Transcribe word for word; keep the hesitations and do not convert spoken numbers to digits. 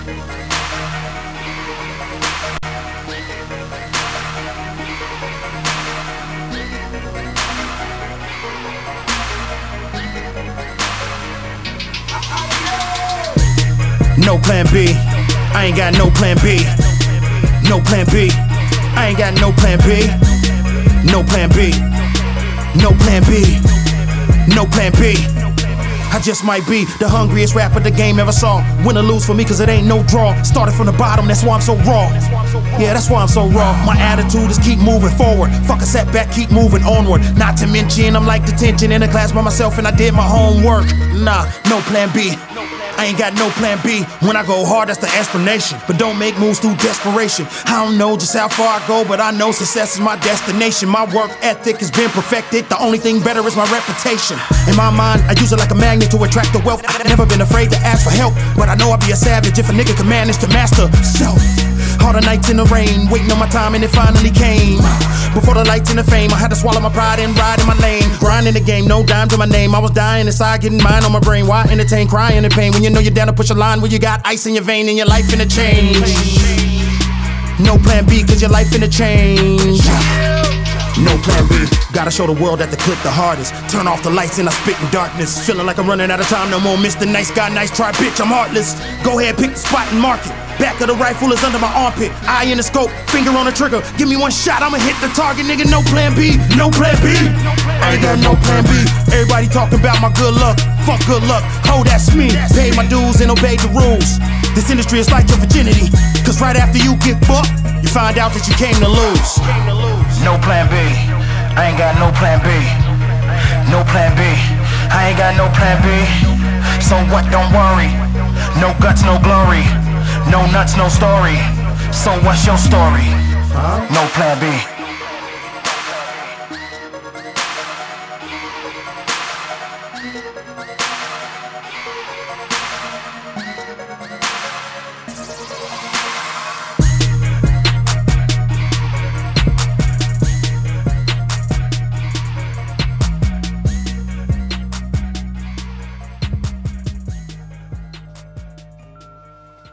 No plan B, I ain't got no plan B. No plan B, I ain't got no plan B. No plan B, no plan B, no plan B. I just might be the hungriest rapper the game ever saw. Win or lose for me cause it ain't no draw. Started from the bottom, that's why I'm so raw. Yeah, that's why I'm so raw. My attitude is keep moving forward. Fuck a setback, keep moving onward. Not to mention, I'm like detention in a class by myself and I did my homework. Nah, no plan B. I ain't got no plan B. When I go hard, that's the explanation. But don't make moves through desperation. I don't know just how far I go, but I know success is my destination. My work ethic has been perfected. The only thing better is my reputation. In my mind, I use it like a magnet to attract the wealth. I've never been afraid to ask for help, but I know I'd be a savage if a nigga could manage to master self. All the nights in the rain, waiting on my time and it finally came. Before the lights and the fame, I had to swallow my pride and ride in my lane. Grinding the game, no dime to my name. I was dying inside, getting mine on my brain. Why entertain crying in pain when you know you're down to push a line where you got ice in your vein and your life in a change? No plan B, cause your life in a change. No plan B, gotta show the world that the click the hardest. Turn off the lights and I spit in darkness. Feeling like I'm running out of time, no more Mister Nice Guy, nice try, bitch, I'm heartless. Go ahead, pick the spot and mark it. Back of the rifle is under my armpit. Eye in the scope, finger on the trigger. Give me one shot, I'ma hit the target, nigga. No plan B, no plan B. I ain't got no plan B. Everybody talking about my good luck. Fuck good luck, oh that's me. Paid my dues and obeyed the rules. This industry is like your virginity. Cause right after you get fucked, you find out that you came to lose. No plan B, I ain't got no plan B. No plan B, I ain't got no plan B. So what, don't worry. No guts, no glory. No nuts, no story. So what's your story? No plan B.